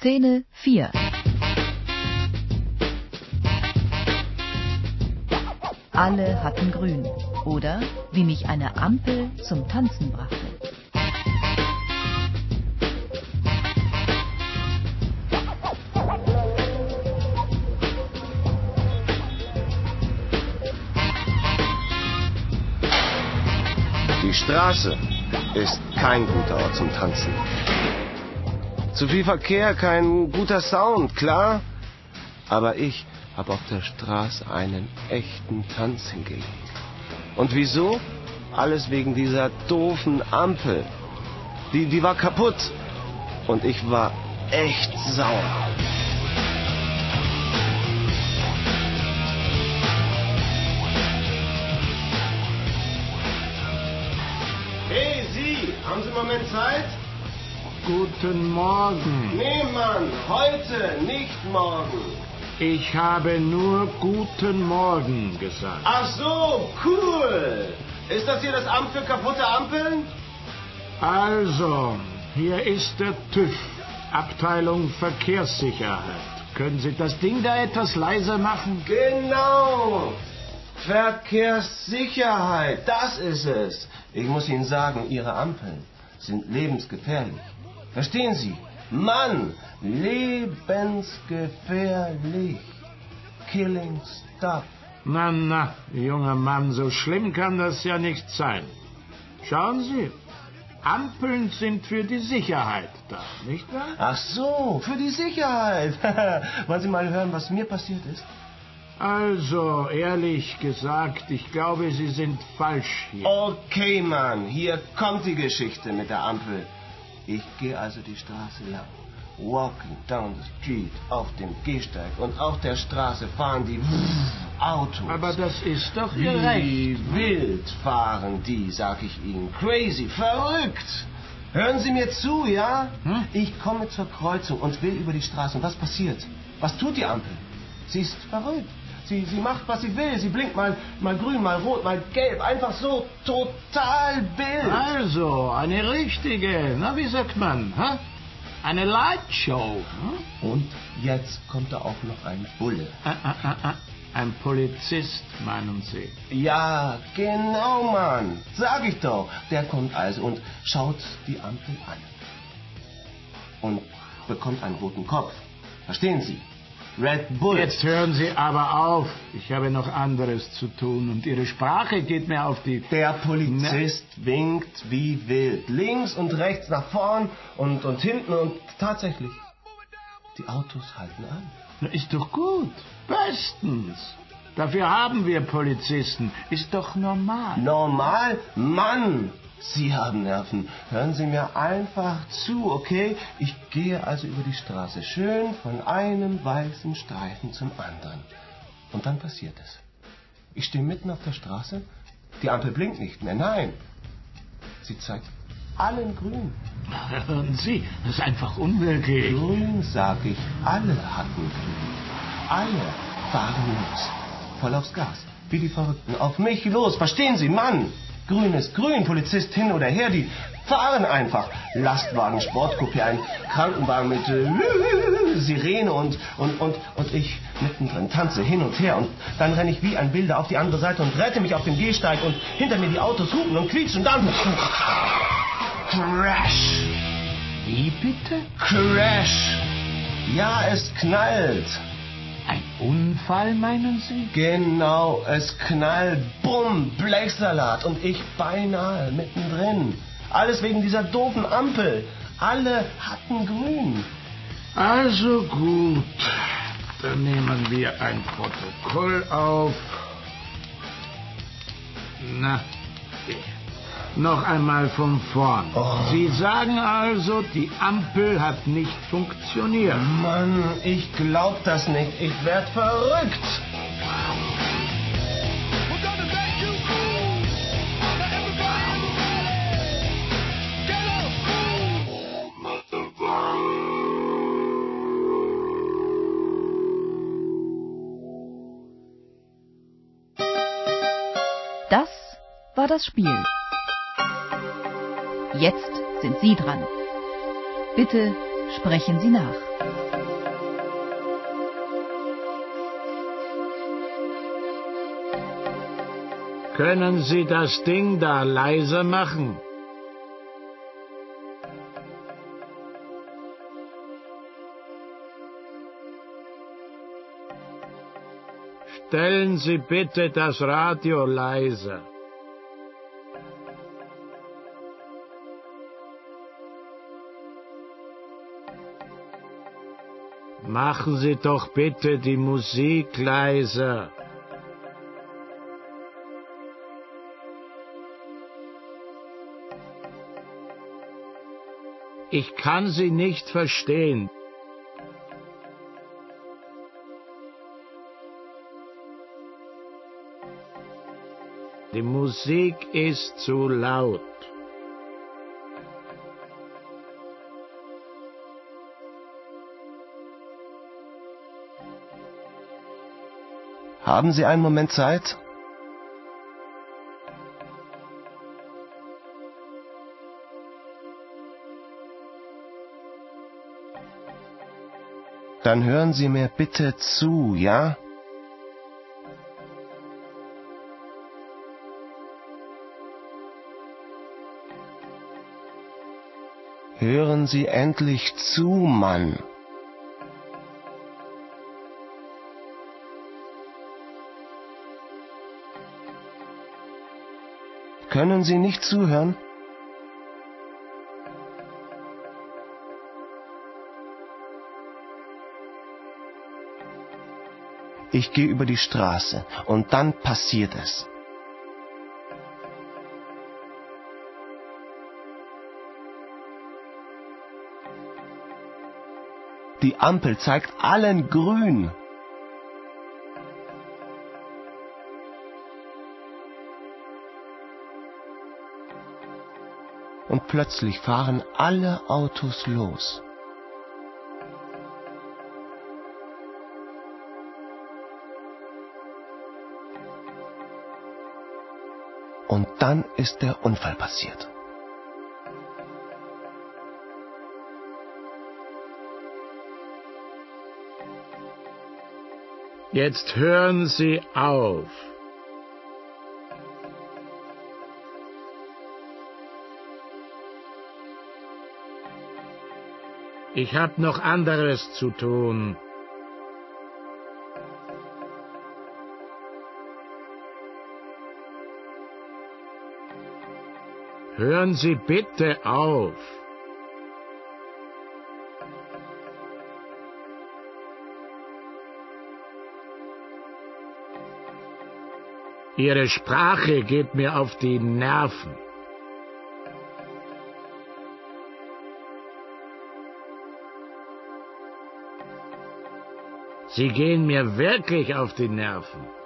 Szene 4. Alle hatten grün. Oder wie mich eine Ampel zum Tanzen brachte. Die Straße ist kein guter Ort zum Tanzen. Zu viel Verkehr, kein guter Sound, klar. Aber ich habe auf der Straße einen echten Tanz hingelegt. Und wieso? Alles wegen dieser doofen Ampel. Die war kaputt. Und ich war echt sauer. Hey, Sie, haben Sie einen Moment Zeit? Guten Morgen. Nee, Mann, heute, nicht morgen. Ich habe nur guten Morgen gesagt. Ach so, cool. Ist das hier das Amt für kaputte Ampeln? Also, hier ist der TÜV, Abteilung Verkehrssicherheit. Können Sie das Ding da etwas leiser machen? Genau. Verkehrssicherheit, das ist es. Ich muss Ihnen sagen, Ihre Ampeln sind lebensgefährlich. Verstehen Sie? Mann, lebensgefährlich. Killing stuff. Na, junger Mann, so schlimm kann das ja nicht sein. Schauen Sie, Ampeln sind für die Sicherheit da, nicht wahr? Ach so, für die Sicherheit. Wollen Sie mal hören, was mir passiert ist? Also, ehrlich gesagt, ich glaube, Sie sind falsch hier. Okay, Mann, hier kommt die Geschichte mit der Ampel. Ich gehe also die Straße lang. Walking down the street, auf dem Gehsteig und auf der Straße fahren die Autos. Aber das ist doch Ihr Recht. Wie wild fahren die, sag ich Ihnen. Crazy, verrückt. Hören Sie mir zu, ja? Ich komme zur Kreuzung und will über die Straße. Und was passiert? Was tut die Ampel? Sie ist verrückt. Sie macht, was sie will. Sie blinkt mal grün, mal rot, mal gelb. Einfach so total wild. Also, eine richtige, na wie sagt man, hä? Eine Lightshow. Und jetzt kommt da auch noch ein Bulle. Ein Polizist, meinen Sie? Ja, genau, Mann. Sag ich doch. Der kommt also und schaut die Ampel an. Und bekommt einen roten Kopf. Verstehen Sie? Red Bull. Jetzt hören Sie aber auf. Ich habe noch anderes zu tun und Ihre Sprache geht mir auf die... Der Polizist winkt wie wild. Links und rechts, nach vorn und hinten und tatsächlich, die Autos halten an. Na, ist doch gut. Bestens. Dafür haben wir Polizisten. Ist doch normal. Normal? Mann! Sie haben Nerven. Hören Sie mir einfach zu, okay? Ich gehe also über die Straße, schön von einem weißen Streifen zum anderen. Und dann passiert es. Ich stehe mitten auf der Straße, die Ampel blinkt nicht mehr, nein. Sie zeigt allen grün. Hören Sie, das ist einfach unmöglich. Grün, sag ich, alle hatten grün. Alle fahren los, voll aufs Gas, wie die Verrückten, auf mich los, verstehen Sie, Mann? Grün ist grün, Polizist hin oder her, die fahren einfach. Lastwagen, Sportcoupé, ein Krankenwagen mit Sirene und ich mittendrin tanze hin und her. Und dann renne ich wie ein Wilder auf die andere Seite und rette mich auf dem Gehsteig und hinter mir die Autos hupen und quietschen und dann... Crash! Wie bitte? Crash! Ja, es knallt. Ein Unfall, meinen Sie? Genau, es knallt, bumm, Blechsalat und ich beinahe mittendrin. Alles wegen dieser doofen Ampel. Alle hatten grün. Also gut, dann nehmen wir ein Protokoll auf. Na, noch einmal von vorn. Oh. Sie sagen also, die Ampel hat nicht funktioniert. Mann, ich glaub das nicht. Ich werd verrückt. Das war das Spiel. Jetzt sind Sie dran. Bitte sprechen Sie nach. Können Sie das Ding da leiser machen? Stellen Sie bitte das Radio leiser. Machen Sie doch bitte die Musik leiser. Ich kann Sie nicht verstehen. Die Musik ist zu laut. Haben Sie einen Moment Zeit? Dann hören Sie mir bitte zu, ja? Hören Sie endlich zu, Mann. Können Sie nicht zuhören? Ich gehe über die Straße und dann passiert es. Die Ampel zeigt allen grün. Und plötzlich fahren alle Autos los. Und dann ist der Unfall passiert. Jetzt hören Sie auf. Ich habe noch anderes zu tun. Hören Sie bitte auf. Ihre Sprache geht mir auf die Nerven. Sie gehen mir wirklich auf die Nerven.